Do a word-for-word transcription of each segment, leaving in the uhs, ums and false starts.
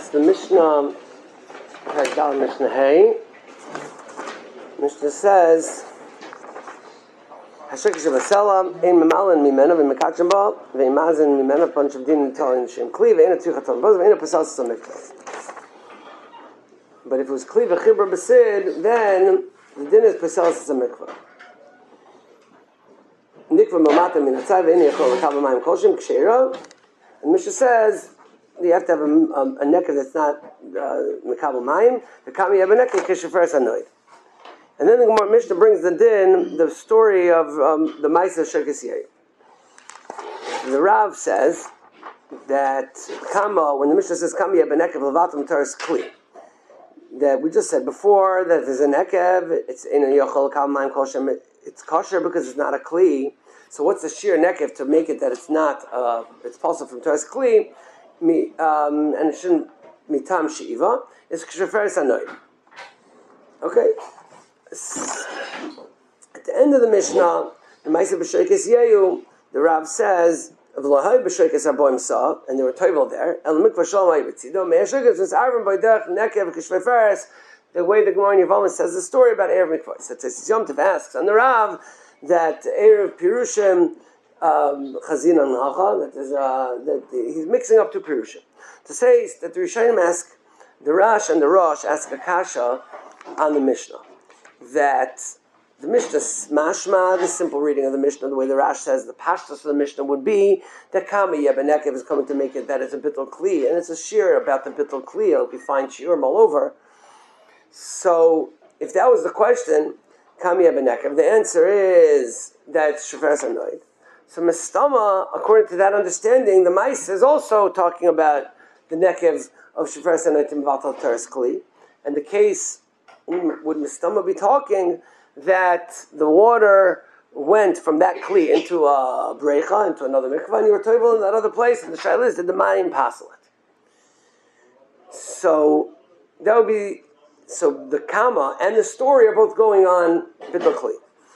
the Mishnah, Dal Mishnah Hey. Mishnah says, Hashek Shabbasalam, Ein Mamalin Mimena, Vimekachem Ba, Veimazin Mimena, Punch of Din, Telling Shem Kli, Veina Tuchatam Baz, Veina Pasal Samikta. But if it was Kli Vechibra Basid, then the din is Pasal Samikta. Nikva Mamata Minatzai, Veina Yachol, Kavamayim Kolshim, Ksheira. And Mishnah says, you have to have a, a, a necker that's not Mekabel Mayim, the Kami Yabaneki, Kishafer Sanoid. And then the Gemara Mishnah brings the din, the story of um, the Maisa Shekes Yair. The Rav says that Kama, when the Mishnah says Kami Yabaneki, Levatum Teres Kli, that we just said before that there's a nekev, it's in a yochol kal mayim kol shem, it's kosher because it's not a kli. So what's the sheer nekev to make it that it's not, uh, it's possible from teres kli, mi, um, and it shouldn't mitam sheiva, it's kshefer sanoid. Okay. At the end of the Mishnah, the Maisa b'shoikes yehu, the Rav says, v'lohai b'shoikes aboim sa, and there were toivel there, el mikvah shalom ha'yibitzido, me'ashoikes was arvim b'derech nekev k'shveiferes, the way the Gemara in Yevamah says the story about Erev Mikvah. So it says, Yom Tov asks on the Rav, that Erev Pirushim, Chazin and Hacha, that, is, uh, that he's mixing up two Pirushim. To say that the Rishayim ask, the Rash and the Rosh ask a kasha on the Mishnah, that the Mishnah, mashma, the simple reading of the Mishnah, the way the Rash says, the pashtus of the Mishnah would be that Kami Yebenekev is coming to make it that it's a bittul kli, and it's a shir about the bittul kli. It'll be fine shiurim all over. So, if that was the question, Kami Yebenekev, the answer is that it's Shefer Sanoid. So, Mestama, according to that understanding, the Mais is also talking about the Nekev of Shefer Sanoid to Mevatel Teres Kli, and the case would Mestama be talking that the water went from that kli into a brecha, into another mikvah, and you were toivel in that other place, and the shaila is, did the mayim passel it? So that would be, so the kama and the story are both going on bittul kli.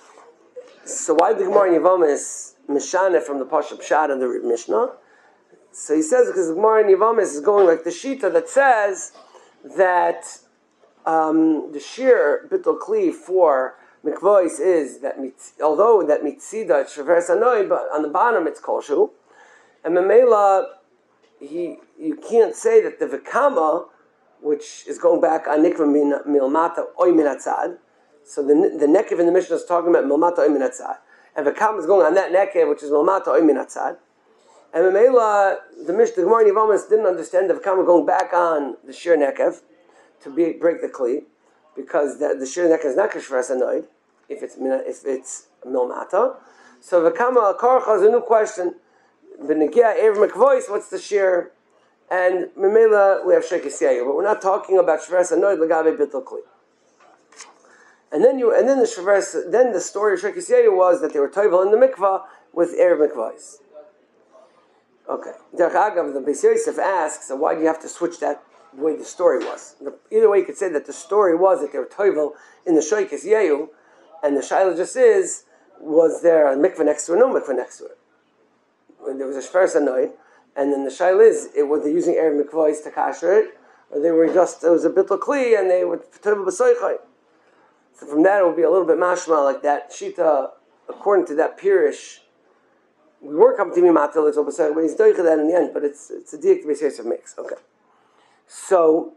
So why the Gemara in Yevamah is mishane from the Pasha Pshat and the Mishnah? So he says because the Gemara in Yevamah is going like the Shita that says that um, the sheer bittul kli for mikvois is that although that mitzida it's shefer sanoid, but on the bottom it's kolshu, and memela he you can't say that the v'kama, which is going back on nikva milmata oy minatzad. So the the nekev in the Mishnah is talking about milmata oy minatzad, and v'kama is going on that nekev which is milmata oy minatzad. And memela the Mishnah, the Gemara in Yevamah didn't understand the v'kama going back on the sheer nekev to be, break the kli, because the, the shir nekev is not kashver sanoid if it's if it's milmata. So v'kama karcha is a new question. V'negia erev mikvois, what's the shir? And memela we have shekes yair, but we're not talking about shver sanoid legabe bittul kli. And then you and then the shver then the story of shekes yair was that they were toivel in the mikvah with erev mikvois. Okay. Derech Agav, the Beis Yosef asks, so why do you have to switch that? The way the story was. Either way, you could say that the story was that they were toivel in the shoykes yehu, and the shaila just is, was there a mikveh next to it, no mikveh next to it? When there was a shfer sanoid, and then the shaila is, it, were they using erev mikvahs to kasher it, or they were just, it was a bittul kli, and they were toivel b'soichai. So from that, it would be a little bit mashma, like that shita, according to that pirish, we were coming to me matil, it's but he's doicha that in the end, but it's it's a diak to be says of mix. Okay. So,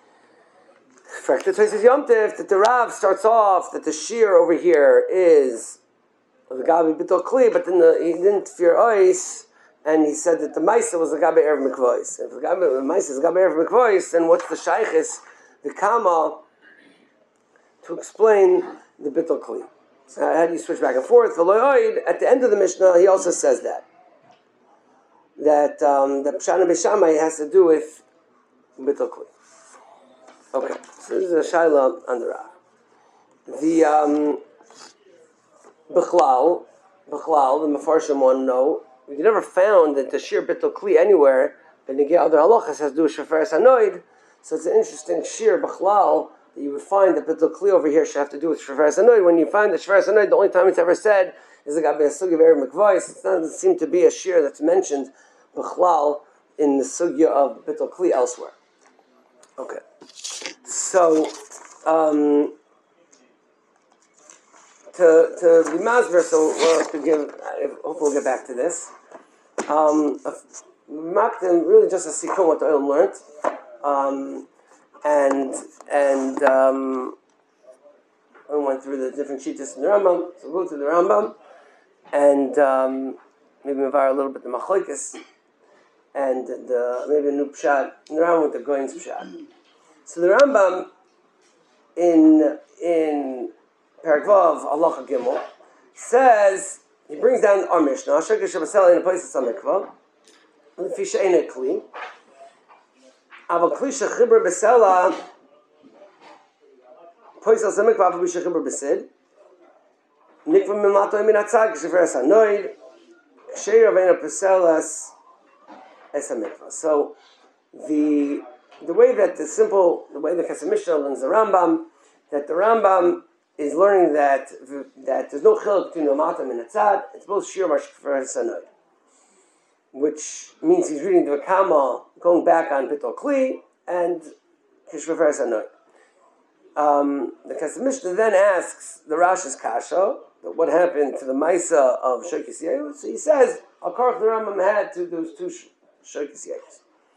Frekta says Yom Tov that the Rav starts off that the shear over here is the Gabi Bittul Kli, but then the, he didn't fear ice, and he said that the Maisa was the Gabi Erev Mikvois. If the Gabi the Maisa is the Gabi Erev Mikvois, then what's the Shaykhis, the Kama, to explain the Bittul Kli? So how do you switch back and forth? The Loyoid, at the end of the Mishnah, he also says that that um, the Pshana B'Shamai has to do with bittul kli. Okay, so this is a shaila on the Rav. The um, Bechlal, Bechlal, the Mefarshim want to know, we never found that the sheer bittul kli anywhere, and the other halachas has to do with shefer sanoid, so it's an interesting sheer Bechlal that you would find that bittul kli over here should have to do with shefer sanoid. When you find the shefer sanoid, the only time it's ever said is the Gabi Sugi of Erev Mikvois. It doesn't seem to be a sheer that's mentioned Bechlal in the sugya of bittul kli elsewhere. Okay. So, um, to to be masber, so we'll have to give. Hopefully, we'll get back to this. Um, Makdim really just a sikkum what the Olam learned, um, and and um, we went through the different shittas in the Rambam. So we'll go through the Rambam, and um, maybe involve a little bit the machlokes, and the maybe a new pshat in the Rambam with the Goin's pshat. So the Rambam in in Perek Vav Halacha Gimel says, he brings down our Mishnah, Shekar Shabasel in a place of Samikva, L'fi she'ein kli, Aval kli shechibur besela, place of Samikva, Aval shechibur besid, Nikva mimato min atzad, Kshefer Sanoid, Ksheir avein peselas es Samikva. So the the way that the simple, the way the Chesed Mishnah learns the Rambam, that the Rambam is learning that that there's no chiluk between the matam and the tzad. It's both shir mashkfer sanoid, which means he's reading the Vakama, going back on Bittul Kli and Kishvafer sanoid. Um, the Chesed Mishnah then asks the Rash's kasha that what happened to the Maisa of Shokis Yehu. So he says Al Karach the Rambam had to those two Shokis Yehus.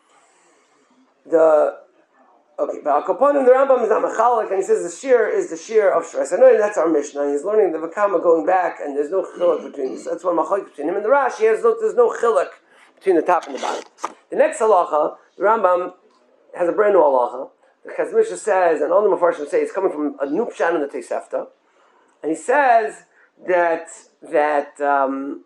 The Okay, but Al Kaponim, the Rambam is not Mechalik, and he says the Shir is the Shir of Shreis Anoid, that's our Mishnah, and he's learning the Vakama going back, and there's no Chiluk between this. That's one Mechalik between him and the Rashi, has no, there's no Chiluk between the top and the bottom. The next halacha, the Rambam has a brand new halacha. The Chesed Mishnah says, and all the Mefarshim say, it's coming from a new pshat in the Tosefta, and he says that, that, um,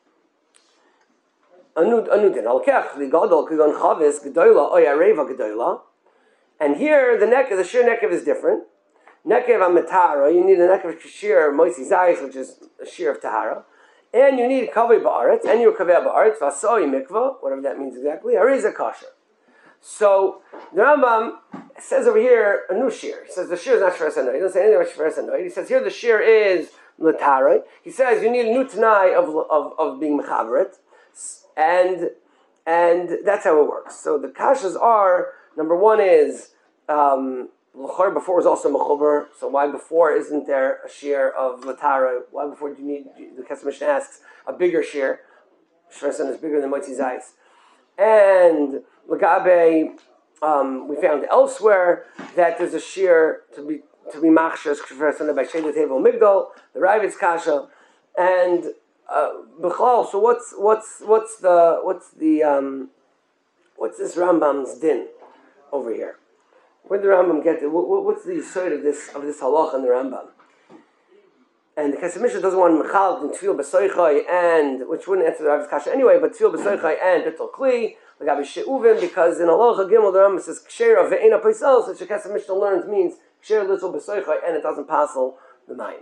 Anud, Anudin, Al-Kech, the Gadol, Kigon Chavis, Gedoyla, Oya Reva Gedoyla. And here, the neck, the shir nekev is different. Nekev ametara, you need a nekev shir moisi zayis, which is a shir of tahara, and you need kaveh ba'aretz, and you're kaveh ba'aretz vasoi mikvah, whatever that means exactly. Hariza kasher. So the Rambam says over here a new shir. He says the shir is not shveres hanoid. He doesn't say anything about shveres hanoid. He says here the shir is l'taroi. He says you need a new tanai of of of being mechaveret, and and that's how it works. So the kashas are. Number one is, um, L'chor before was also Mechober, so why before isn't there a shear of Latara? Why before do you need, the Chesed Mishnah asks, a bigger shear? Shresan is bigger than Motzi Zayis. And Lagabe, um, we found elsewhere that there's a shear to be to be Machshas, Shresan by Shedet Hevel Migdal, the Ravid's Kasha, and uh, B'chal, so what's, what's, what's the, what's the, um, what's this Rambam's din over here? Where did the Rambam get it? What, what's the side of this of this halach in the Rambam? And the Chesed Mishnah doesn't want mechal and tefil b'soichai, and which wouldn't answer the Rav's kasha anyway. But tefil b'soichai and bittul kli l'gabi she'uvim, because in halacha gimel the Rambam says ksher ve'ena paisel, which the Chesed Mishnah learns means ksher little b'soichai, and it doesn't passel the mayim.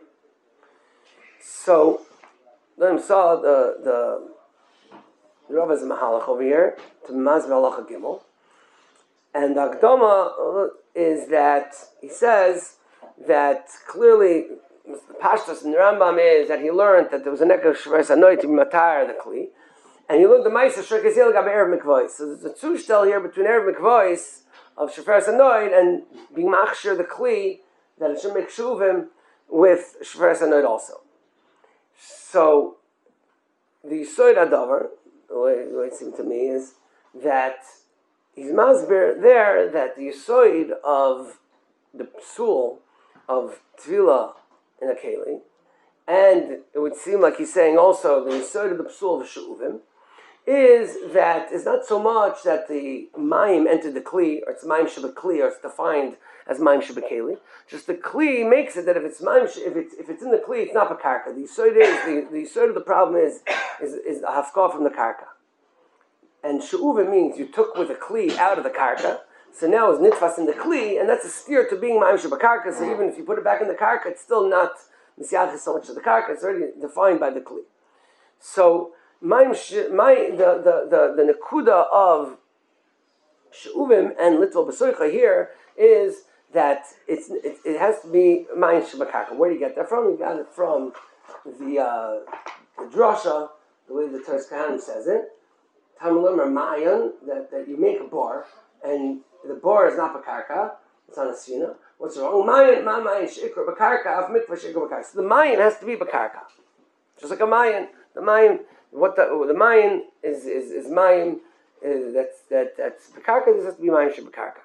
So then saw the the the Rav is a mahalach over here to mazbe halacha gimel. And the Akdama is that he says that clearly the Pashtus in the Rambam is that he learned that there was a Nekev Shveres Anoid to be Matar the Kli, and he learned the Ma'aser Shrekes Yel Gab Erev Mikvois. So there's a Zushtel here between Erev Mikvois of Shveres Anoid and being Machshir the Kli, that it should make Shuvim with Shveres Anoid also. So the Yisoid Adavar, the way, the way it seemed to me, is that he's masber there that the yisoid of the psul of tvila in a keli, and it would seem like he's saying also the yisoid of the psul of she'uvim is that it's not so much that the mayim entered the kli, or it's mayim shebekli, or it's defined as mayim shebekeli. Just the kli makes it that if it's mayim, if it's if it's in the kli, it's not bekarka. The yisoid is the the yisoid of the problem is is is a hafkah from the karka. And she'uva means you took with a kli out of the karka, so now it's nitfas in the kli, and that's a steer to being ma'im shebakarka, so even if you put it back in the karka, it's still not misyachis so much of the karka, it's already defined by the kli. So, ma'im she, my, the, the, the, the nekuda of she'uvim and little besoicha here is that it's, it, it has to be ma'im shebakarka. Where do you get that from? You got it from the, uh, the drasha, the way the Teres Kahanim says it. Mayan, that, that you make a bar, and the bor is not bakarka, it's on a sfina. What's wrong? Mayan, ma mayan shikra bakarka, of mikvah shikra bakarka. So the mayan has to be bakarka. Just like a mayan. The mayan, what the, the mayan is, is, is mayan, is, that's, that, that's bakarka, this has to be mayan shibakarka.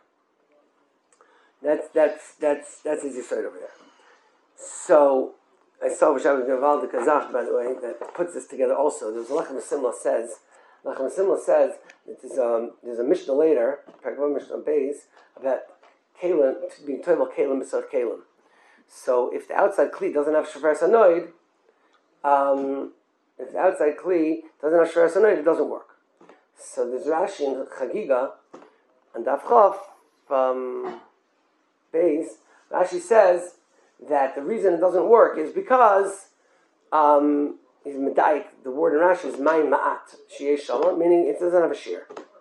That's, that's, that's, that's easy straight over there. So, I saw Vishav Gavaldi Kazakh, by the way, that puts this together also. There's Lachem Simla says, Lachem Simla says that there's, um, there's a Mishnah later, Parakvam Mishnah Beis, about Kalim, being told about Kalim beside Kalim. So if the outside Kli doesn't have Shafar Sanoid, um, if the outside Kli doesn't have Shafar Sanoid, it doesn't work. So there's Rashi in Chagiga, and Daf Chav, from Beis, Rashi says that the reason it doesn't work is because um, is medaik. The word in Rashi is mayin ma'at sheyeh shalom, meaning it doesn't have a shear.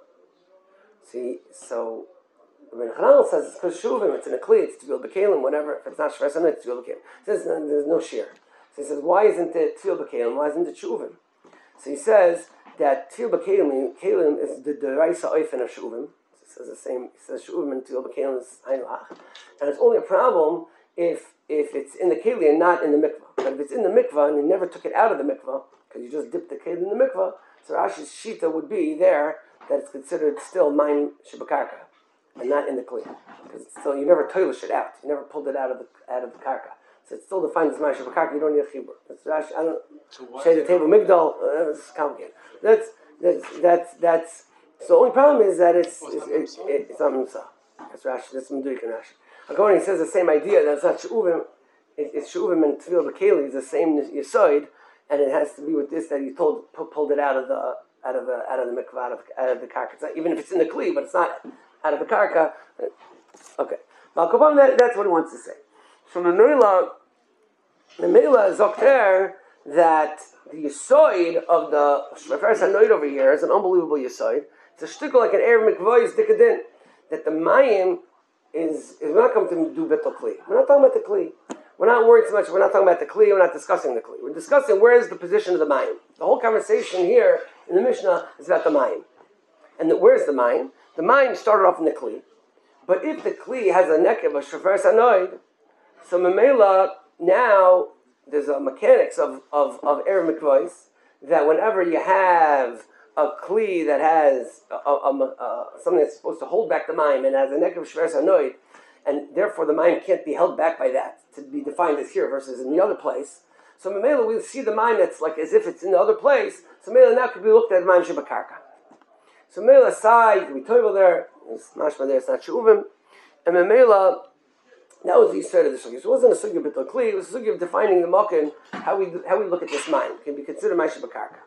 See, so Rabbi Chananel says it's because shuvim, it's in a kli, it's tefil b'kelim, whatever. If it's not shver sanah, it's tefil b'kelim. He says there's no shear. So he says, why isn't it tefil b'kelim? Why isn't it shuvim? So he says that tefil b'kelim, kelim is the deraisa oifen of shuvim. He says the same. He says shuvim and tefil b'kelim is hainulach, and it's only a problem if if it's in the keli and not in the mikvah. But if it's in the mikvah and you never took it out of the mikvah, because you just dipped the keli in the mikvah, so Rashi's shita would be there that it's considered still mine shibakarka and not in the keli. Because it's still, you never toilish it out. You never pulled it out of the out of the karka. So it's still defined as mine shibakarka, you don't need a chibur. That's Rashi, I don't so shade the table migdal, uh, it's complicated. That's, that's, that's, that's, so the only problem is that it's, it's, it's, it's, it's not Musa. That's Rashi, that's Meduik and Rashi. According, he says the same idea. That's not she'uvim. It, it's she'uvim and tefillah b'keli is the same yisoid, and it has to be with this that he told pulled it out of the out of the out of the mikvah out of, out of the karka. It's not, even if it's in the kli, but it's not out of the karka. Okay, Malkabam, that, that's what he wants to say. So the Meila, the Meila is okter that the yisoid of the Shrefer Sanoid over here is an unbelievable yisoid. It's a shtickle like an air mikvah is decadent that the mayim. Is, is we're not coming to do bittul kli. We're not talking about the kli. We're not worried so much. We're not talking about the kli. We're not discussing the kli. We're discussing where is the position of the mayim. The whole conversation here in the Mishnah is about the mayim. And the, where's the mayim? The mayim started off in the kli. But if the kli has a nekev, a shofar sanoid, so memela, now there's a mechanics of of of erev mikvos that whenever you have a kli that has a, a, a, a, something that's supposed to hold back the mayim and has a neck of shver sanoid, and therefore the mayim can't be held back by that to be defined as here versus in the other place. So Mamela, we'll see the mayim that's like as if it's in the other place. So Mamela now could be looked at as mayim shebakarka. So Mamela side, we toivel there, it's mashma there, it's not shuvim, and Mamela, that was the side of the sugi. So it wasn't a sugi of bittul kli, it was a sugi of defining the makin, how we how we look at this mayim can be considered mayim shebakarka.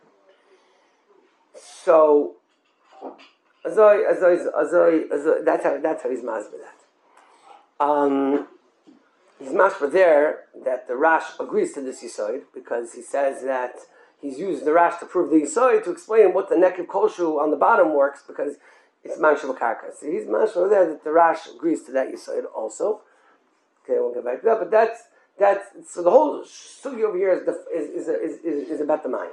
So, azoi, azoi, azoi, azoi, that's how that's how he's masber that. Um, he's masber there that the Rash agrees to this yisoid because he says that he's used the Rash to prove the yisoid to explain what the neck of kolshu on the bottom works because it's man shavakarka. So he's masber there that the Rash agrees to that yisoid also. Okay, I won't get back to that, but that's that's so the whole sugi over here is the, is, is, is is is about the mind.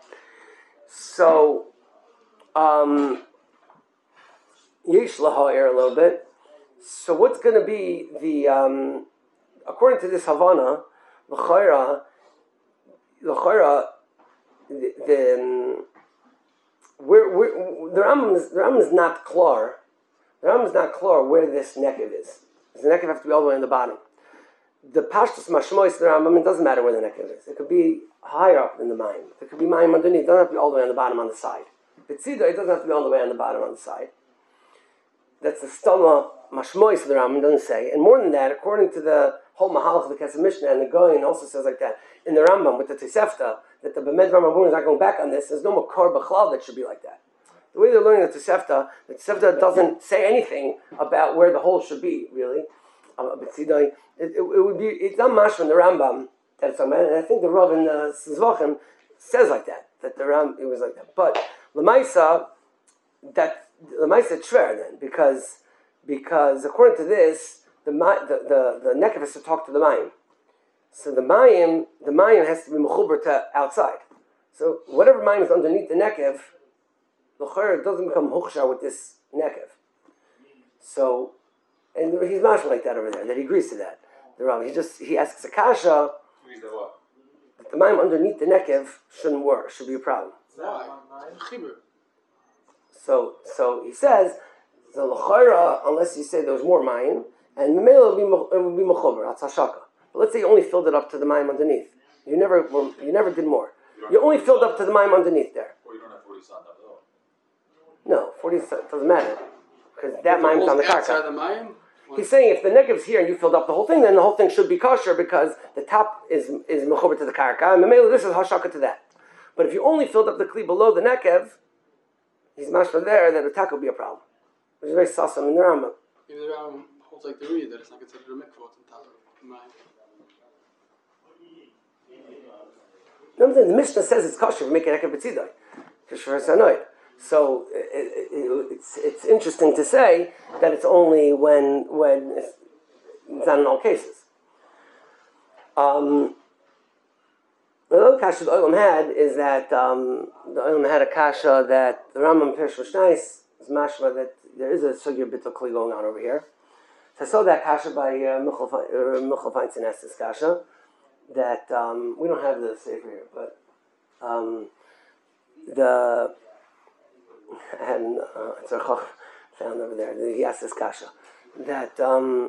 So. Um, Yesh laha'ir a little bit. So what's going to be the, um, according to this Havana, l'chayra, l'chayra, the, the, um, we're, we're, the Rambam is, the Rambam is not klar. The Rambam is not klar where this nekev is. Does the nekev have to be all the way on the bottom? The pashtus mashmois the Rambam, it doesn't matter where the nekev is. It could be higher up than the mayim. It could be mayim underneath. It doesn't have to be all the way on the bottom on the side. B'tzida, it doesn't have to be all the way on the bottom on the side. That's the stoma mashmois of the Rambam doesn't say. And more than that, according to the whole mahalach of the Kesef Mishnah, and the Goyin also says like that in the Rambam with the Tosefta, that the Bemed Rambam is not going back on this. There's no more kor b'chlal that should be like that. The way they're learning the Tosefta, the Tosefta doesn't say anything about where the hole should be. Really, b'tzida, it, it, it would be. It's not mashma in the Rambam that it's on, and I think the Rav in the Sivachim says like that. That the Ram it was like that, but Lamaisa, that Lamaisa Tver then, because because according to this, the the the, the nekev has to talk to the mayim. So the mayim, the mayim has to be mechuber to outside. So whatever mayim is underneath the nekev, the chayr doesn't become huksha with this nekev. So, and he's mashma like that over there, that he agrees to that. The Rambam, he just, he asks a kasha, that the mayim underneath the nekev shouldn't work, should be a problem. Why? So, so he says, the l'chayra, unless you say there was more mayim, and memela it would be mechober, that's hashaka. But let's say you only filled it up to the mayim underneath. You never, were, you never did more. You only filled up to the mayim underneath there. Or you don't have forty sand at all. No, forty doesn't matter because that mayim's on the karka. The mayim? He's saying if the negev's here and you filled up the whole thing, then the whole thing should be kosher because the top is is mechober to the karka, and memela this is hashaka to that. But if you only filled up the kli below the nekev, he's mashma there that the attack will be a problem. Which is very sasam in the Rambam. Maybe the Rambam holds like the reed that it's not considered a mikvah on top of the mayim. No, the Mishnah says it's kosher. We make it ekev b'tzidai. Kosher sanoid. So it, it, it's it's interesting to say that it's only when when it's, it's not in all cases. Um, the other kasha the Olam had is that um, the Olam had a kasha that the Rambam Pirush Mishnais is mashma that there is a sugya bittul kli going on over here. So I saw that kasha by uh, Michal Feinstein asked this kasha that um, we don't have the safer here, but um, the I had uh, it's a chach found over there. He asked this kasha that um,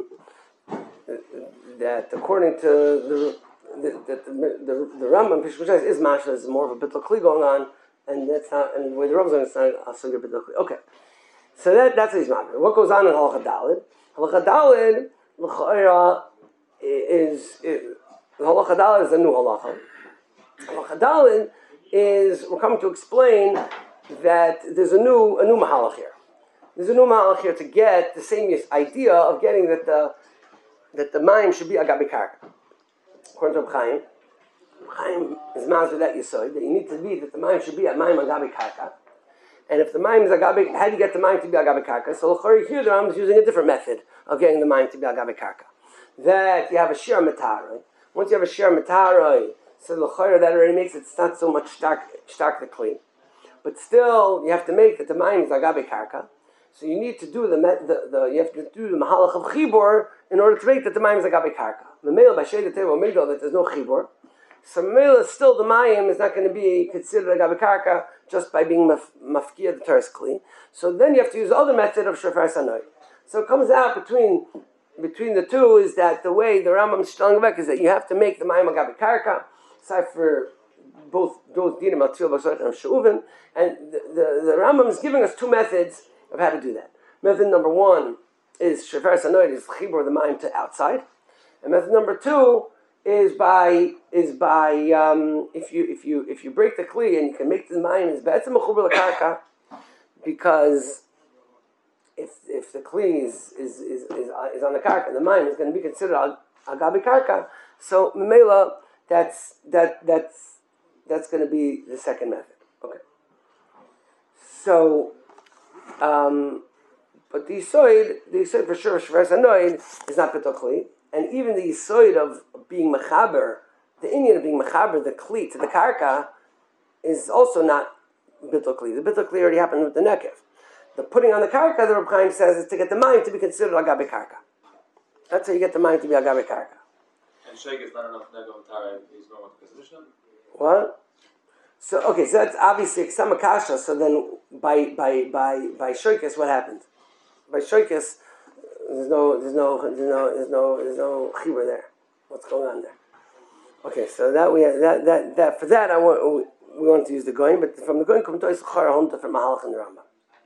that according to the the the, the, the Rambam Pirush Mishnais is mashma is more of a bittul kli going on, and that's not and the way the Rambam is not a sugya bittul kli. Okay, so that that's what he's mashma. What goes on in halacha dalid? Halacha dalid l'chayra is. is The halacha daled is a new halacha. Halacha daled is we're coming to explain that there's a new a new mahalach here. There's a new mahalach here to get the same idea of getting that the that the mayim should be agabi karka. According to Reb Chaim, Reb Chaim is mazur that yisoid that you need to be that the mayim should be at mayim agabi karka. And if the mayim is agabi, how do you get the mayim to be agabi karka? So here the Rambam is using a different method of getting the mayim to be agabi karka. That you have a shir matar. Right? Once you have a shir mataroi, so l'chayra that already makes it not so much stark, stark the kli, but still you have to make that the mayim is agabe karka. So you need to do the, the, the you have to do the mahalach of chibur in order to make that the mayim is agabe karka. The male by shei teva migdal that there's no chibur, so male still the mayim is not going to be considered agabe karka just by being maf, mafkia the teres kli. So then you have to use the other method of shofar sanoi. So it comes out between. Between the two is that the way the Rambam is telling back is that you have to make the mayim agabi karka, aside for both those dinim al tzil b'sot and sheuvin, and the, the, the Rambam is giving us two methods of how to do that. Method number one is shofar sanoid is chibur the mayim to outside, and method number two is by is by um, if you if you if you break the kli and you can make the mayim is betzem mechuber l'karka because. If if the kli is is, is, is, is on the karka, the mayim is going to be considered agabi karka. So memela, that's that that's that's going to be the second method. Okay. So, um, but the yisoid, the yisoid for sure, shver sanoid is not bittul kli, and even the yisoid of being mechaber, the Indian of being mechaber, the kli to the karka, is also not bittul kli. The bittul kli already happened with the nekev. The putting on the karka, the Reb Chaim says, is to get the mayim to be considered agabe karka. That's how you get the mayim to be agabe karka. And sheikh is not enough nego tare. He's going with the position. What? So okay, so that's obviously samakasha. So then, by by by by shoikas, what happened? By shoikas, there's no there's no there's no there's no there's no chibur there. What's going on there? Okay, so that we that that that for that I want we want to use the goyim, but from the goyim come to Yisachar home to from Mahalach and the Rambam.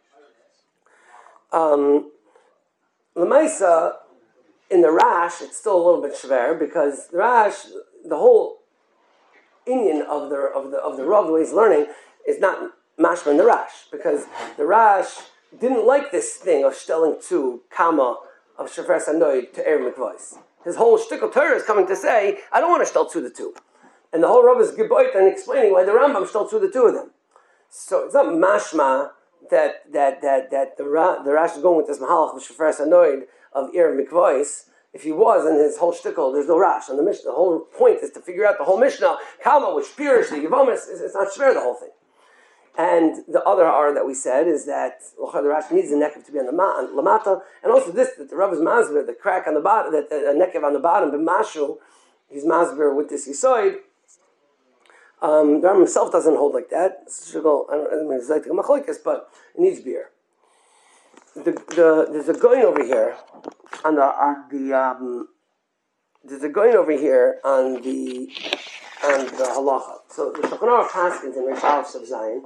Um, Lamaisa, in the Rash, it's still a little bit shver because the Rash, the whole Indian of the of the of the Rav, the way he's learning, is not mashma in the Rash because the Rash didn't like this thing of stelling to kama of shver sanoid to er mikvos. His whole shtickle Torah is coming to say, I don't want to stel to the two, and the whole Rav is geboit and explaining why the Rambam stel to the two of them. So it's not mashma. That that that that the Ra, the Rash is going with this mahalach of shofar sanoid of erev mikvos. If he was in his whole shtickle, there's no Rash on the Mishnah. The whole point is to figure out the whole Mishnah. Kama which pirish the Yevomis is it's not shver the whole thing. And the other R that we said is that the Rash needs the nekev to be on the ma- on lamata, and also this that the Rav is masber, the crack on the bottom, that the nekev on the bottom, b'mashu, he's masber with this yisoid. Um, the Rambam himself doesn't hold like that. Should go, I don't I mean, it's like the machlokes, but it needs beer. The, the, there's a going over here on the on the um, there's a going over here on the on the halacha. So the Shulchan Aruch Paskins in Reish Aleph of Zion,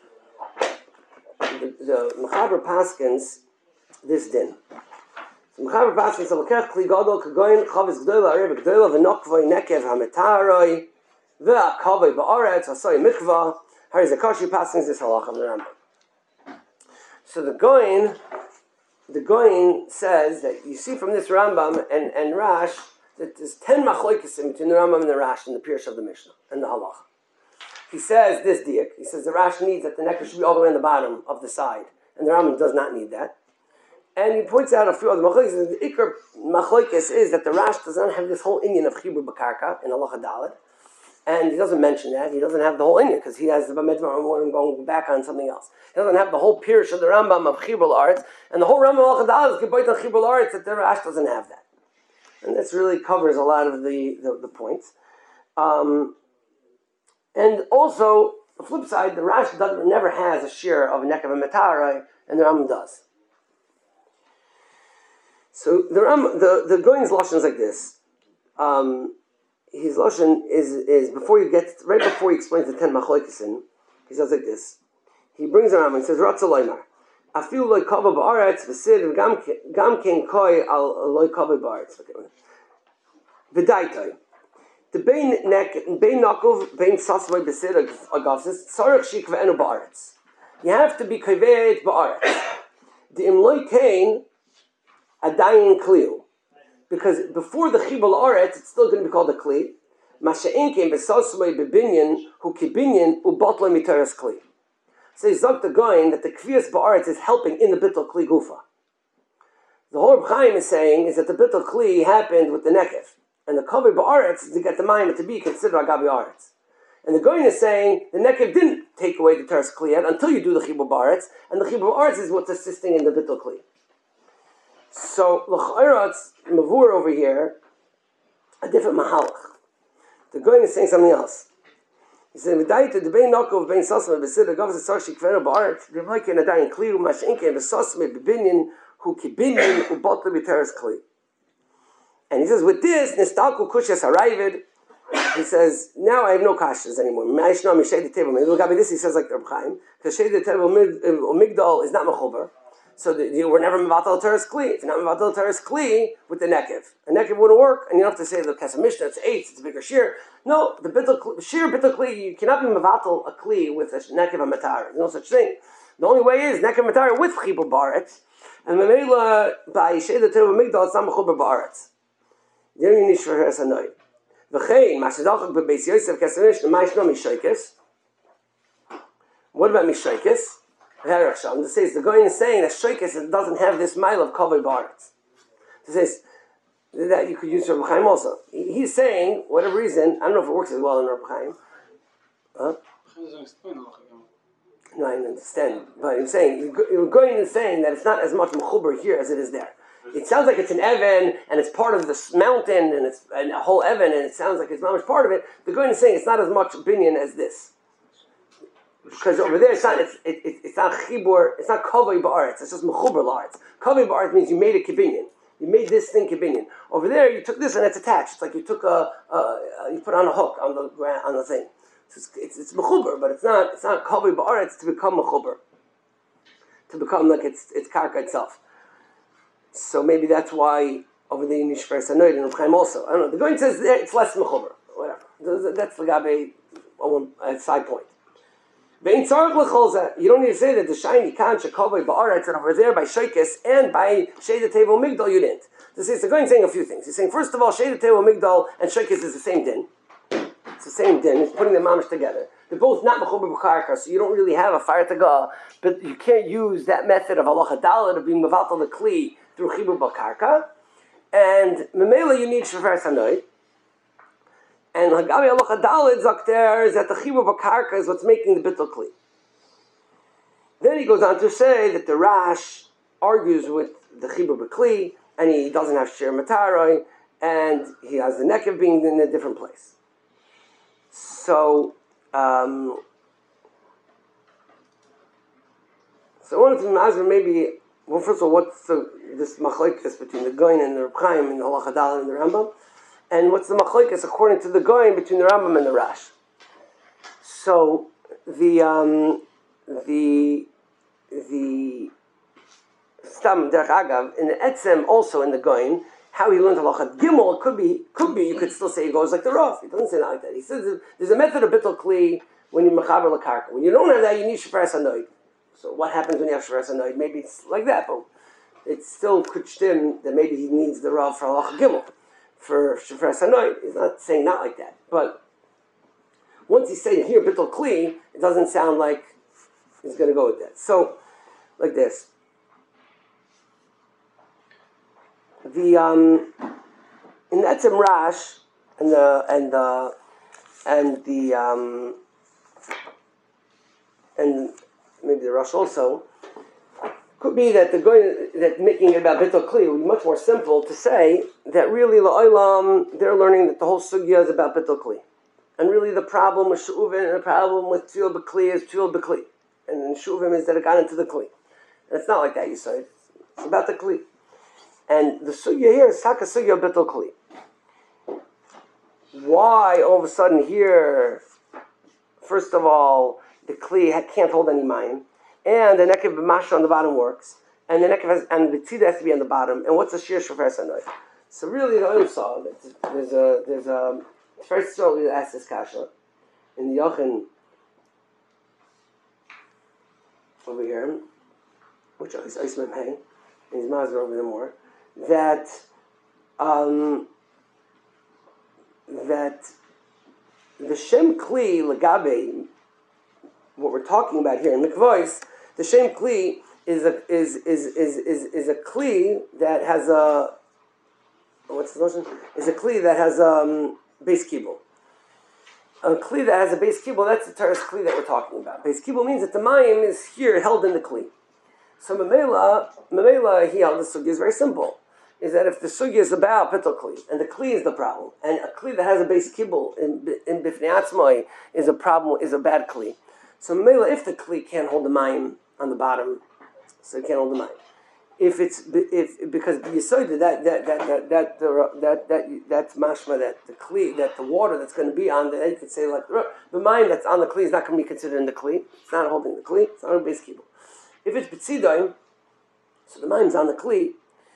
the, the Mechaber Paskins this din. So Mechaber Paskins Alakech Kli Gadol Kagoyin Chavis Gdola Arib Gdola V'Nokvoi Nekev Hametaroi V'Akavoi Ba'aretz Asoi Mikva. Hari Zakashi Paskins this halacha of the Rambam. So the Goyin, the Goyin says that you see from this Rambam and, and Rash that there's ten machlokesim between the Rambam and the Rash in the Pirush of the Mishnah and the Halacha. He says this diak. He says the Rash needs that the neckar should be all the way on the bottom of the side, and the Rambam does not need that. And he points out a few other machlokes. The ikar machlokes is that the Rash does not have this whole inyan of chibur b'karka in Halacha Daled, and he doesn't mention that. He doesn't have the whole inyan because he has the Bamid Ma'amor going back on something else. He doesn't have the whole Pirush of the Rambam of chibur l'Aretz, and the whole Rambam of Halacha Daled is gebayt on chibur l'Aretz that the Rash doesn't have that. And this really covers a lot of the, the, the points. Um, and also, the flip side, the Rash doesn't, never has a share of a neck of a metarai, and the Rambam does. So the Ram, the, the Goin's Lashon is like this. Um, his Lashon is, is before you get, right before he explains the ten Machlokesin, he says like this. He brings the Rambam and says, Ratza Loimar. Afilu loy kava ba'aretz v'sid gam ken koi al loy kava ba'aretz. V'daitoi. The bein nek bein nakov bein sasmai b'sid agavsis tzarich shik v'enu ba'aretz. You have to be kaved ba'aretz. The imloy kain adayin kliu, because before the chibul aretz it's still going to be called a kli. Masha'in kain b'sasmai b'binyan hu kibinyan u'batla mitaras kli. So he's Zog the Goyin that the Kviyas Ba'aretz is helping in the Bittul Kli Gufa. The whole Reb Chaim is saying is that the Bittul Kli happened with the Nekev, and the Kaveh Ba'aretz is to get the Mayim to be considered Agabi Aretz. And the Goyin is saying the Nekev didn't take away the Teres Kli yet until you do the Chibur Ba'aretz, and the Chibur Ba'aretz is what's assisting in the Bittul Kli. So L'chayrat's Mavur over here, a different Mahalach. The Goyin is saying something else. He said, "V'daita the bein nakov bein sasme b'sid agav zesar shikvera ba'aretz v'mleke nadayin kliu mashenke v'sasme b'binyan hu kibinyan u'batla b'teres kli." And he says, with this nistalku kushas haravid. He says, now I have no kashas anymore. Ma'ishna mishay table. Look at this. He says like the Reb Chaim, because shay table migdal is not mechuber. So the, you were never mevatel teres kli. If you're not mevatel teres kli with the nekev, a nekev wouldn't work, and you don't have to say the kesem mishnah. It's eight. It's a bigger shear. No, the bittul sheer bittul kli. You cannot be mevatel a kli with a nekev and matar. There's no such thing. The only way is nekev matar with chibur ba'aretz, and memela by shay the teva migdal it's not mechuber ba'aretz. Then you need shver esanoy. V'chein masedachak bebeis Yosef kesem mishnah ma'ishno mishaykes. What about mishaykes? It says the Goyin is saying that Shoykes doesn't have this mile of Kaveh Ba'aretz. It says that you could use Reb Chaim also. He's saying, whatever reason, I don't know if it works as well in Reb Chaim. Huh? No, I understand. But I'm saying, the Goyin is saying that it's not as much Mechuber here as it is there. It sounds like it's an Evan, and it's part of this mountain, and it's and a whole Evan, and it sounds like it's not much part of it. The Goyin is saying it's not as much Binyan as this. Because over there, it's not it's it, it, it's not chibur, it's not kaveh ba'aretz. It's just mechuber la'aretz. Kaveh ba'aretz means you made a kibinyan. You made this thing kibinyan. Over there, you took this and it's attached. It's like you took a, a you put on a hook on the ground on the thing. So it's it's, it's mechuber, but it's not it's not kaveh ba'aretz to become mechuber. To become like it's it's karka itself. So maybe that's why over there in Yishver Sanoid and Reb Chaim also. I don't know. The Goyin says it's less mechuber. Whatever. That's the gabe a side point. You don't need to say that the shiny kan shekaveh ba'aretz and over there by Shoykes and by Sheda Table Migdal you didn't. This is the Goyin saying a few things. He's saying first of all Sheda Table Migdal and Shoykes is the same din. It's the same din. He's putting the mamish together. They're both not mechuber b'karka, so you don't really have a fire to go. But you can't use that method of halacha daled of being mevatel the kli through chibur b'karka. And memela you need shver sanoid. And Hagabi Halacha Daled Zakter is that the Chibur B'Karka is what's making the Bittul Kli. then he goes on to say that the Rash argues with the Chibur B'Kli, and he doesn't have Shir Mataroi, and he has the Nekev being in a different place. So, um, so I wanted to ask maybe, well, first of all, what's the, this machlokes between the Goyin and the Reb Chaim and the Halacha Daled and the Rambam, and what's the machlokes according to the Goyin between the Rambam and the Rash? So the um, the the Stam Derech Agav in the Etzem also in the Goyin, how he learned Halacha Gimel could be could be you could still say he goes like the Rav. He doesn't say that like that. He says there's a method of Bittul Kli when you mechaber lekarka. When you don't have that, you need Shefaras Hanoid. So what happens when you have Shefaras Hanoid? Maybe it's like that, but it's still could stem that maybe he needs the Rav for Halacha Gimel. For Shefaras Hanoid, he's not saying not like that, but once he's saying here Bittul Kli, it doesn't sound like he's going to go with that. So, like this. The um, in the Etzem Rash and the and the and the um, and maybe the Rash also could be that the going that making it about Bittul Kli would be much more simple to say that really la'olam they're learning that the whole sugya is about Bittul Kli. And really the problem with Shuvim and the problem with Tfil B'Kli is Tfil B'Kli. And Shuvim is that it got into the Kli. And it's not like that, you say. It's about the Kli. And the Sugya here is Taka Sugya Bittul Kli. Why all of a sudden here, first of all, the Kli can't hold any mayim, and the Nekev B'Masha on the bottom works, and the Nekev has, and the Tzida has to be on the bottom, and what's the Shir Shefaras Hanoid? So really the Olim saw that there's a, there's a, first of all, we ask this kasha in the Yochin over here, which is Oismem Hay, and his Mazur over there more, that um, that the Shem Kli Lagabe, what we're talking about here in Mikvois, the Shem Kli is a is is is is is a Kli that has a what's the notion? Is a Kli that has um base kibble. A kli that has a base kibble, that's the teres kli that we're talking about. Base kibble means that the mayim is here held in the kli. So Mamela, Mamela, he held the sugya is very simple. Is that if the sugya is about Bittul Kli, and the kli is the problem, and a kli that has a base kibble in in bifnei atzmai is a problem, is a bad kli. So Mamela, if the kli can't hold the mayim on the bottom, so it can't hold the mayim. If it's if because you saw that that that that that that that, that that's mashma that the kli that the water that's going to be on the you could say like the mayim that's on the kli is not going to be considered in the kli. It's not holding the kli. It's not a base kibble. If it's b'tzidoim, so the mayim's on the kli.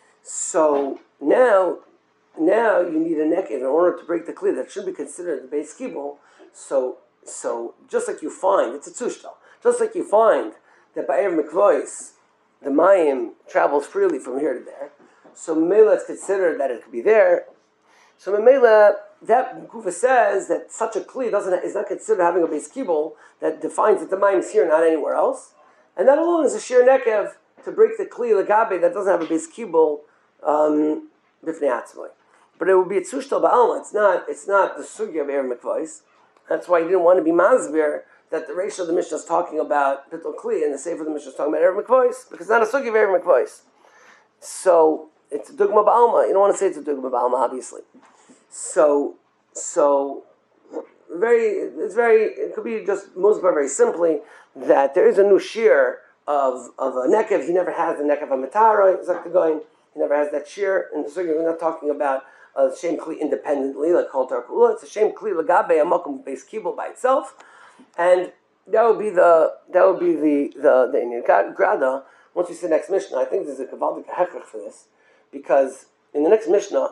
So now now you need a nekev in order to break the kli that should be considered the base kibble. So so just like you find it's a tzushtal, just like you find that by Erev Mikvois the mayim travels freely from here to there. So Memela is considered that it could be there. So Memela, that Gufa says that such a kli doesn't is not considered having a base kibble that defines that the mayim is here, not anywhere else. And that alone is a shir nekev to break the kli legabe that doesn't have a base kibble um, bifnei atzmai. But it would be a tzushtal ba'alma. It's not. It's not the sugya of Erev Mikvois. That's why he didn't want to be masbir that the ratio of the Mishnah is talking about Bittul Kli and the Sefer of the Mishnah is talking about Erev Mikvois, because it's not a sugi of Erev Mikvois. So it's a Dugma Ba'alma. You don't want to say it's a Dugma Ba'alma, obviously. So, so very, it's very, it could be just Musbar very simply that there is a new shear of, of a Nekev. He never has the Nekev of Mataroi, it's like the going. He never has that shear. And the sugi, we're not talking about a Shem Kli independently, like Kol Tar Kula. It's a Shem Kli Lagabe, a Makom Beis Kibble by itself. And that would be the that would be the the the Indian Grada. Once we see the next Mishnah, I think there's a Kavaldik Hechrich for this, because in the next Mishnah,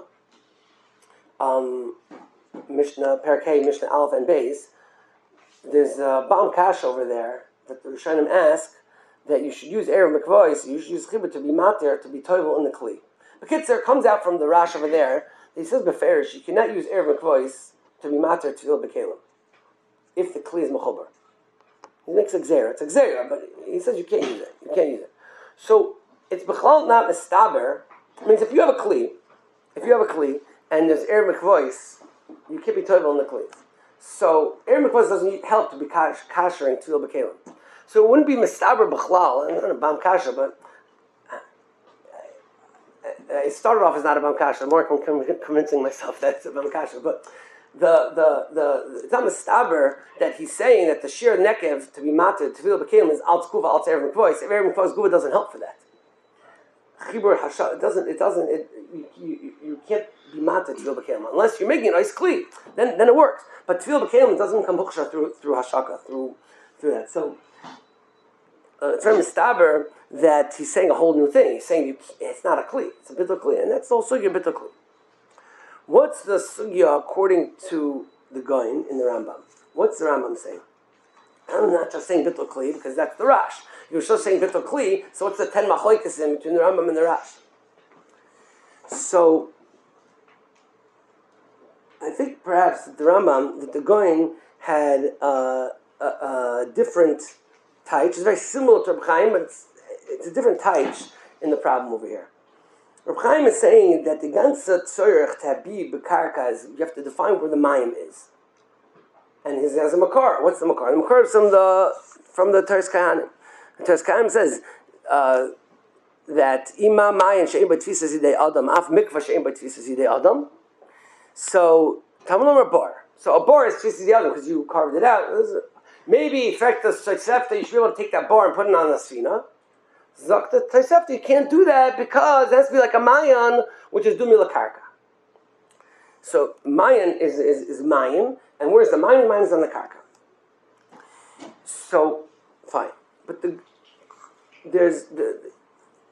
um, Mishnah Perkei, Mishnah Aleph and Beis, there's a Ba'am Kash over there that the Rishonim ask that you should use Erev Mikvois, you should use Chibur to be mater, to be toivel in the Kli. The Kitzer comes out from the Rash over there. He says Beferish, you cannot use Erev Mikvois to be mater to feel Bekalim if the Kli is Mechober. He makes a Gzera. It's a Gzera, but he says you can't use it. You can't use it. So it's Bechlal not Mestaber. It means if you have a Kli, if you have a Kli, and there's Erev Mikvois, you can't be toivel in the Kli. So Erev Mikvois doesn't help to be kashering to feel Bekalim. So it wouldn't be mistaber b'chlal. I'm not a bam kasha, but I started off as not a bam kasha. I'm more convincing myself that it's a bam kasha, but. The the the it's not mistaber that he's saying that the sheer nekev to be mated to feel b'kelim is al tkuva al tzerev mikvois. If erev mikvois guva doesn't help for that. Chibur hasha it doesn't it doesn't it you, you, you can't be mated to feel b'kelim unless you're making an ice kli. Then then it works. But to feel b'kelim doesn't come huksha through through hashaka through through that. So uh, it's very mistaber that he's saying a whole new thing. He's saying you, it's not a kli. It's a bittul kli, and that's also your bittul kli. What's the sugya according to the Goin in the Rambam? What's the Rambam saying? I'm not just saying bittul kli because that's the Rash. You're just saying bittul kli, so what's the ten machlokes between the Rambam and the Rash? So, I think perhaps that the Rambam, that the Goin had uh, a, a different taich. It's very similar to Reb Chaim, but it's, it's a different taich in the problem over here. Reb Chaim is saying that the ganze tzorech to be b'karka is you have to define where the mayim is, and he has a makar. What's the makar? The makar is from the from the Teres Kahanim. The Teres Kahanim says uh, that ima mayim she'im b'tfisas yidei adam af mikvah she'im b'tfisas yidei adam. So Talmud Omer bar. So a bar is tfisas yidei adam because you carved it out. Maybe effect the tzorech you should be able to take that bar and put it on the sfina. Zakta Tosefta, you can't do that because it has to be like a mayan, which is dumi lakarka. So mayan is is, is mayan, and where's the mayan? Mayan is on the karka. So fine, but the there's the, the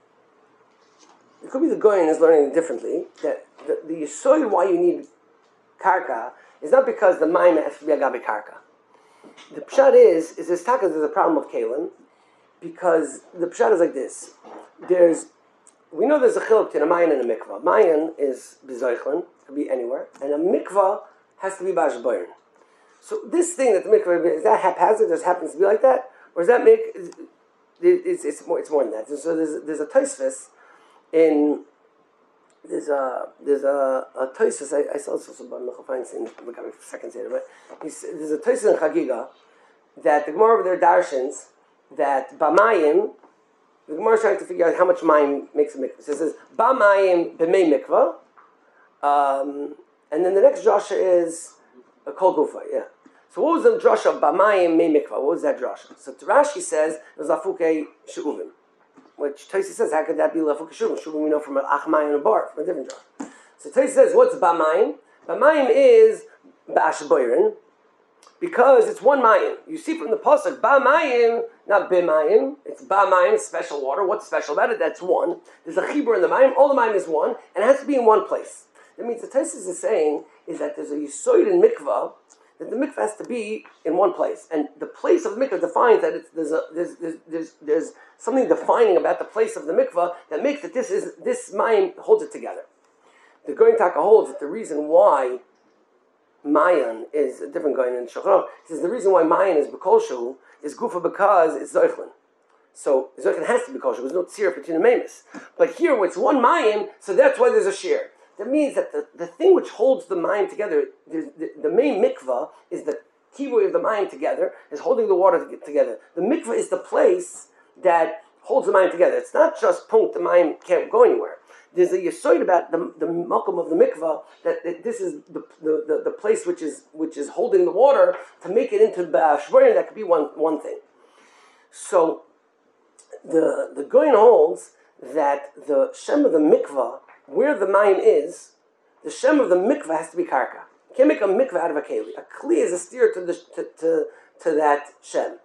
it could be the Goyen is learning differently that the the yisoid why you need karka is not because the mayan has to be a gabi karka. The pshat is is this taka there's a problem of kalim. Because the pshat is like this. There's, we know there's a chiluk between a mayan and a mikvah. Mayan is b'zoichlin, could be anywhere, and a mikvah has to be b'ash boyin. So this thing that the mikvah is that haphazard, just happens to be like that, or does that make? It's, it's more. It's more than that. So there's there's a tosfos in there's a there's a, a tosfos. I, I saw this also by Michael Feinstein. I got me for seconds here, but he's, there's a tosfos in Chagiga that the Gemara over there darshins. That Bamayim, the Gemara is trying to figure out how much Mayim makes a mikvah. So it says, Bamayim b'mei mikvah, um, and then the next drasha is a kol gufa, yeah. So what was the drasha of Bamayim mei mikvah? What was that drasha? So Rashi says, it was Lafuke she'uvim, which Tosi says, how could that be Lafuke she'uvim? She'uvim we know from an achmayim and a bar, from a different drasha. So Tosi says, what's Bamayim? Bamayim is Ba'ash boirin, because it's one mayim. You see from the pasuk, ba mayim, not be mayim. It's ba mayim, special water. What's special about it? That's one. There's a chibur in the mayim. All the mayim is one, and it has to be in one place. That means the Tosfos is saying is that there's a yisoid in mikvah that the mikvah has to be in one place, and the place of the mikvah defines that it's, there's, a, there's, there's there's there's something defining about the place of the mikvah that makes that this is this mayim holds it together. The Goyen Taka holds that the reason why Mayan is a different guy in Shulchan. He says the reason why Mayan is B'kolshu is Gufa because it's Zoichlin. So Zoichlin has to be Kolshu. There's no tzir between the Mamis. But here it's one Mayan, so that's why there's a shear. That means that the, the thing which holds the Mayan together, the, the, the main mikvah is the kivoy of the Mayan together, is holding the water together. The mikvah is the place that holds the Mayan together. It's not just punkt, the Mayan can't go anywhere. There's a yisoid about the the makom of the mikvah that, that this is the, the, the, the place which is which is holding the water to make it into b'ashboyin. That could be one one thing. So the the Goyen holds that the shem of the mikvah, where the mayim is, the shem of the mikvah has to be karka. You can't make a mikvah out of a keli. A kli is a steer to the to to, to that shem.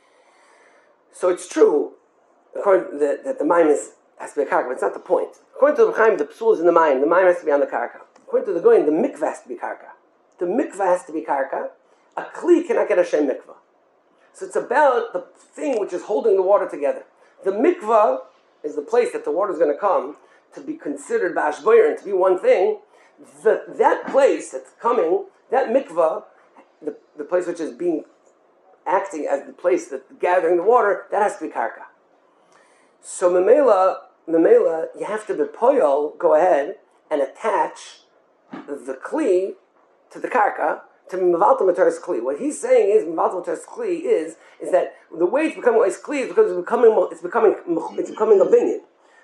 So it's true, according to the, that the mayim is has to be a karka, but it's not the point. According to the Chaim, the psul is in the mayim. The mayim has to be on the karka. According to the Goyen, the mikvah has to be karka. The mikvah has to be karka. A kli cannot get a shem mikvah. So it's about the thing which is holding the water together. The mikvah is the place that the water is going to come to be considered b'ashboyer and to be one thing. The, that place that's coming, that mikvah, the, the place which is being acting as the place that gathering the water, that has to be karka. So memela, memela, you have to be poyol, go ahead and attach the kli to the karka to Mevalta Materis Kli. What he's saying is Mevalta Materis Kli is is that the way it's becoming Ois Kli is because it's becoming it's becoming it's becoming a binyan.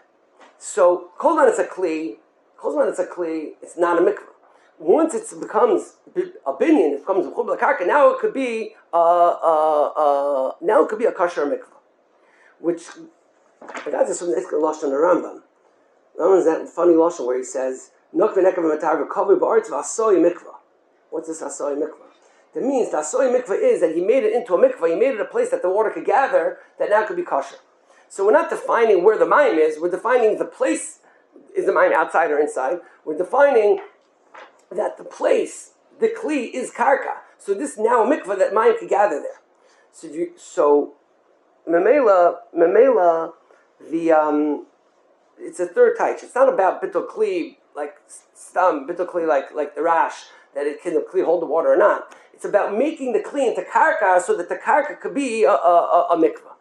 So Kol Zman it's a Kli, Kol Zman it's a Kli, it's not a mikvah. Once it becomes a binyan, it becomes a chub l'karka. Now it could be uh, uh, uh, now it could be a kasher mikvah, which I got this from the Iskar Lashon the Rambam. The Rambam is that funny lashon where he says nok v'nekav v'matar v'kavu ba'aretz v'asoi mikvah. What's this asoi mikvah? That means the asoi mikvah is that he made it into a mikvah. He made it a place that the water could gather that now could be kasher. So we're not defining where the mayim is. We're defining the place. Is the mayim outside or inside? We're defining that the place, the kli, is karka. So this is now a mikvah that mayim could gather there. So, if you, so memela, memela, the um, it's a third type. It's not about bittul kli like stam bittul kli like like the rash that it can the kli hold the water or not. It's about making the kli into karka so that the karka could be a, a, a, a mikvah.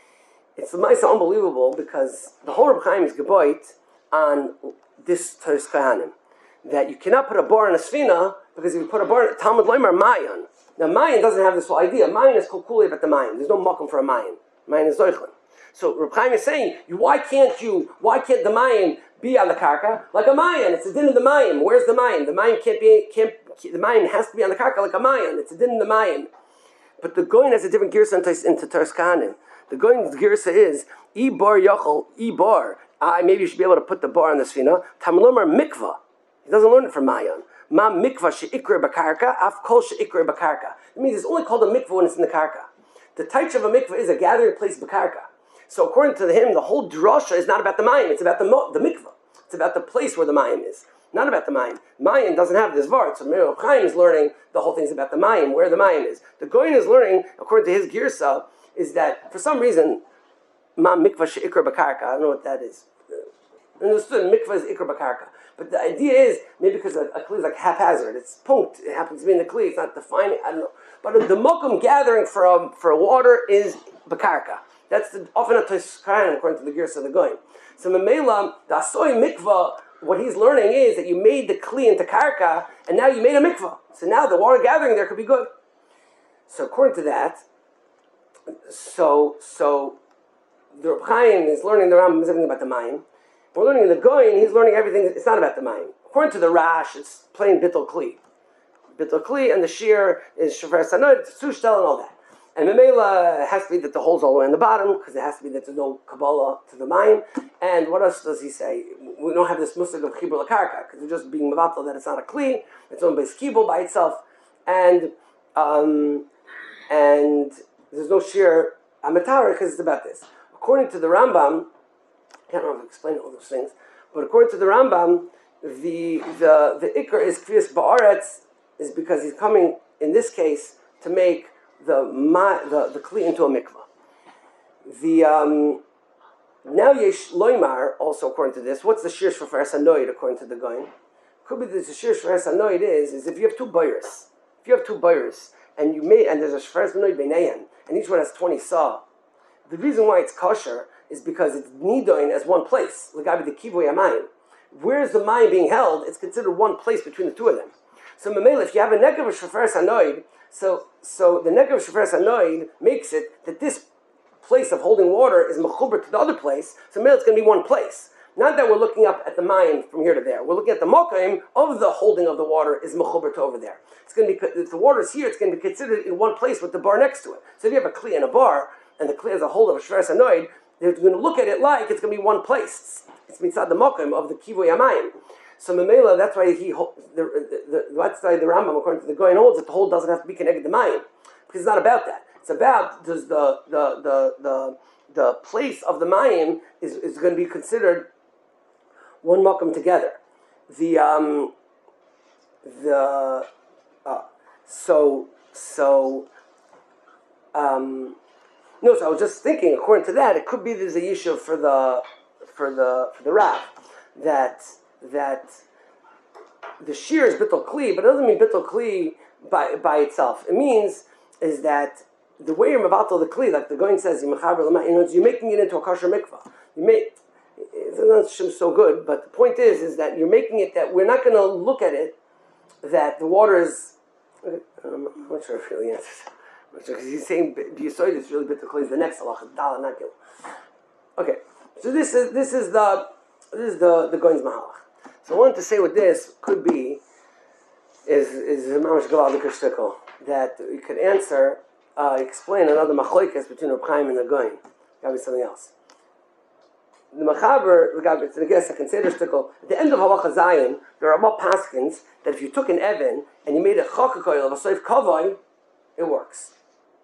It's the unbelievable because the whole Reb Chaim is geboit on this Toras Kohanim. That you cannot put a bar in a sfina because if you put a bar in Talmud Loimer Mayan. Now Mayan doesn't have this whole idea. Mayan is kulkuli about the Mayan. There's no makom for a Mayan. Mayan is Zoichlin. So Reb Chaim is saying, why can't you, why can't the Mayan be on the karka like a Mayan? It's a din of the Mayan. Where's the Mayan? The Mayan can't be, can't, the Mayan has to be on the karka like a Mayan. It's a din of the Mayan. But the Goyin has a different girsa into Toras Kohanim. The Goyin's girsa is, I bar yachol, I bar. Ah, maybe you should be able to put the bar on the sfina. Talmud Loimer mikvah. He doesn't learn it from Mayan. Ma mikvah she'ikre b'karka, af kol she'ikre b'karka. It means it's only called a mikvah when it's in the karka. The taich of a mikvah is a gathering place b'karka. So according to him, the whole drasha is not about the mayim, it's about the the mikvah. It's about the place where the mayim is, not about the mayim. Mayim doesn't have this vart, so Reb Chaim is learning the whole thing's about the mayim, where the mayim is. The Goyin is learning, according to his girsa, is that for some reason, ma mikvah she'ikre b'karka, I don't know what that is. Understood, mikvah is ikra b'karka. But the idea is, maybe because a, a kli is like haphazard, it's punkt, it happens to be in the kli, it's not defining, I don't know. But the mokum gathering for a, for water is b'karka. That's the, often a Toras Kohanim according to the Girsa of the Goyim. So Memela, the Asoi mikvah, what he's learning is that you made the kli into karka, and now you made a mikvah. So now the water gathering there could be good. So according to that, so, so, the Reb Chaim is learning the Rambam is everything about the mayim. We're learning in the Goyin, he's learning everything, it's not about the mayim. According to the Rash, it's plain bittul kli. Bittul kli, and the shear is shofar sanod, it's sushtel and all that. And Memela, it has to be that the hole's all the way in the bottom, because it has to be that there's no Kabbalah to the mayim. And what else does he say? We don't have this musig of chibur l'karka, because we're just being mevatel that it's not a kli, it's owned by skibul by itself. And, um, and there's no shear amatara, because it's about this. According to the Rambam, I can't remember to explain all those things, but according to the Rambam, the the the ikr is kvias ba'aretz is because he's coming in this case to make the ma, the the kli into a mikvah. The um, now yesh loymar also according to this. What's the shir shofar sanoid according to the Goyin? Could be that the shir shofar sanoid is is if you have two buyers, if you have two buyers and you may and there's a shofar sanoid beinayim and each one has twenty saw. The reason why it's kosher is because it's nidoin as one place. L'gabi the kivoy amayim. Where's the mayim being held? It's considered one place between the two of them. So memela, if you have a negav of shofar sanoid, so so the negav of shofar sanoid makes it that this place of holding water is mechuber to the other place. So memela, it's going to be one place. Not that we're looking up at the mayim from here to there. We're looking at the mokaim of the holding of the water is mechuber to over there. It's going to be if the water is here. It's going to be considered in one place with the bar next to it. So if you have a kli and a bar, and the kli has a hold of a shofar sanoid, they're going to look at it like it's going to be one place. It's mitzad the mokim of the kivoy amayim. So memela, that's why he the, the, the that's why the Rambam according to the Goyin holds that the whole doesn't have to be connected to mayim because it's not about that. It's about does the the the the the place of the mayim is, is going to be considered one mokim together. The um the uh, so so um. No, so I was just thinking. According to that, it could be there's a yishuv for the for the for the Rav that that the shear is bittul kli, but it doesn't mean bittul kli by by itself. It means is that the way you're mevatel the kli, like the Goyin says, you know, you're making it into a kosher mikvah. You make it's not so good, but the point is is that you're making it that we're not going to look at it that the water is Okay, um, I'm not sure if he really answers. I'm not sure because he's saying B'Yisoid is really B'Tachli is the next halacha, Dala not Gil. Okay, so this is this is the this is the the Goin's Mahalach. So I wanted to say what this could be is is a mamash gavaldik shtickle that you could answer, uh, explain another machlokes between Reb Chaim and the Goin. Got me something else. The Machaber, I guess I can say the shtickle. At the end of Halacha Zayin, there are more paskins that if you took an Evan and you made a chakakoy of a soif kavoi, it works.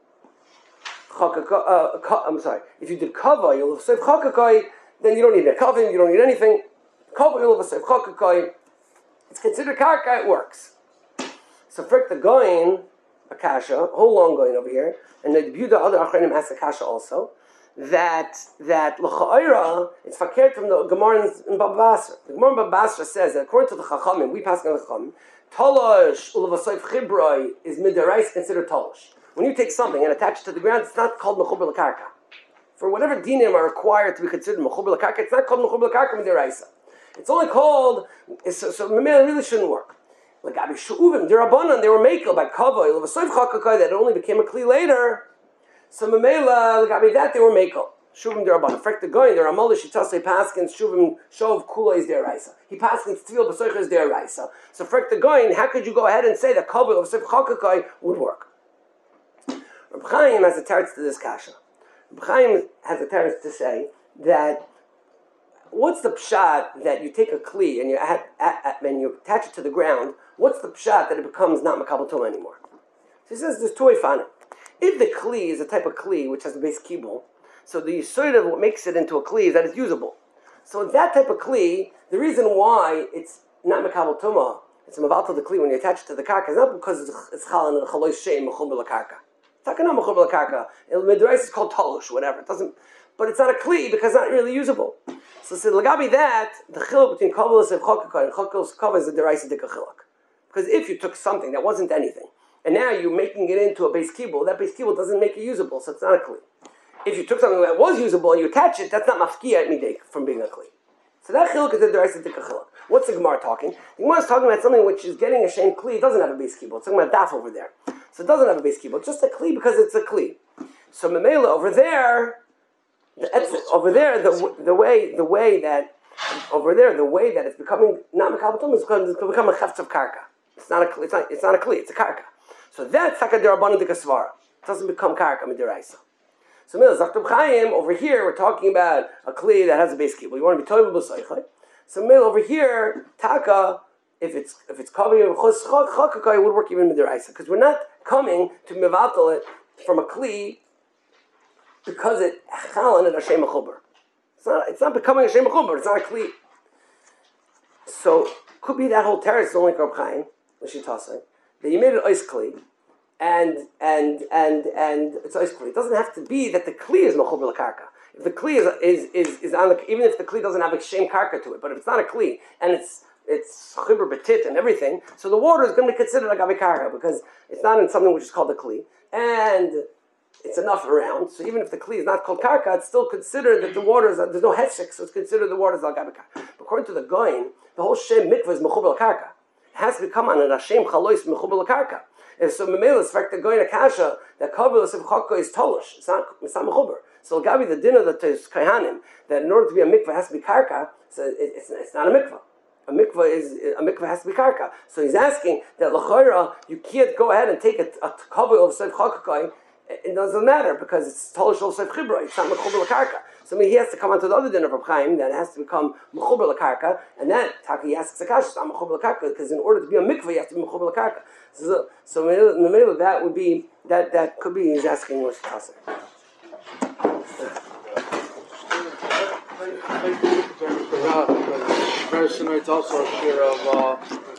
Uh, I'm sorry. If you did kavoi of a soif chakakoy, then you don't need a kavim, you don't need anything. Kavoi of a soif chakakoy, it's considered karka, it works. So frick the Goin, a kasha, whole long Goin over here, and the Buda other Achronim has a kasha also, that that l'cha'ira, it's fakert from the Gemara in Baba Basra. The Gemara in Baba Basra says that according to the Chachamim, we pass on the Chachamim, talosh ulavasoif chibroi is midarais considered talosh. When you take something and attach it to the ground, it's not called mechuber l'karka. For whatever dinim are required to be considered mechuber l'karka, it's not called mechuber l'karka midiraisa. It's only called, so, so it really shouldn't work. Like Abi Shu'uvim, Dirabanan, they were makel by Kavoi, Lavasoif Chakakai, that only became a Kli later. So Mamela, like Abi that, they were makel. Shuvim Dirabanan. Frek the Goin, the Ramallah Shitase Paskins, Shuvim Shov Kula is their Raisa. He Paskins Tvil Basoich is their Raisa. So Frek the Goin, how could you go ahead and say that Kavoi, Lavasoif Chakakai would work? Reb Chaim has a teretz to this kasha. Reb Chaim has a teretz to say that what's the pshat that you take a kli and you add, add, add, and you attach it to the ground? What's the pshat that it becomes not makabel tuma anymore? So he says there's two way found it. If the kli is a type of kli which has the base kibul, so the sort of what makes it into a kli is that it's usable. So that type of kli, the reason why it's not makabel tuma, it's a maval to the kli when you attach it to the karka, is not because it's chalan and chaloy sheim mechubel karka. It's not going to mechubel karka. Midrais is called talush, whatever. It doesn't, but it's not a kli because it's not really usable. So, so lagabi that the chiluk between kavos and chokakah and chokos kavos is a deraisa dika chiluk. Because if you took something that wasn't anything and now you're making it into a base kibul, that base kibul doesn't make it usable, so it's not a kli. If you took something that was usable and you attach it, that's not mafkiya at midek from being a kli. So that chiluk is a deraisa dika chiluk. What's the Gemara talking? The Gemara is talking about something which is getting a shem kli. It doesn't have a base kibul. It's talking about daf over there. So it doesn't have a base kibul. It's just a kli because it's a kli. So memela over there. The, over there, the the way the way that over there the way that it's becoming not mekabatum is because it's become a chefts of karka. It's not a it's not it's not a kli. It's a karka. So that's taka derabana de kasvara. It doesn't become karka midiraisa. So Mil Zakhtub Chaim over here we're talking about a kli that has a base kibul. You want to be toivel b'soichay. So Mil over here taka if it's if it's kavi chos chakakai it would work even midiraisa because we're not coming to mevatel it from a kli. Because it chalan and Hashem mechuber. It's not. It's not becoming Hashem mechuber. It's not a kli. So could be that whole terrace only Reb Chaim l'shitase that you made it ice kli, and and and and it's ice kli. It doesn't have to be that the kli is mechuber l'karka. If the kli is is is, is on the even if the kli doesn't have a shem karka to it, but if it's not a kli and it's it's chibur betit and everything, so the water is going to be considered like avikarka because it's not in something which is called a kli and it's enough around, so even if the kli is not called karka, it's still considered that the water is, there's no hefshik, so it's considered the water is al gabika. According to the Goin, the whole shem mikvah is mechubel karka. It has to become on an Hashem chalois mechubel karka. And so memela is fact the Goin akasha that kavelos of chokka is tolush. It's not it's not mechuber. So gabi the dinner that is kaihanim that in order to be a mikvah has to be karka. So it, it's it's not a mikvah. A mikvah is a mikvah has to be karka. So he's asking that l'chayra you can't go ahead and take a, a kavel of seif chakakai. It doesn't matter because it's tolish also chibra. It's not mechuber l'karka. So I mean, he has to come onto the other din of Reb Chaim that has to become mechuber l'karka, and then Taki asks Akash, it's not mechuber l'karka because in order to be a mikveh you have to be mechuber l'karka. So, so in the middle of that would be that that could be he's asking what's possible. Very similar. It's also a share of. Uh,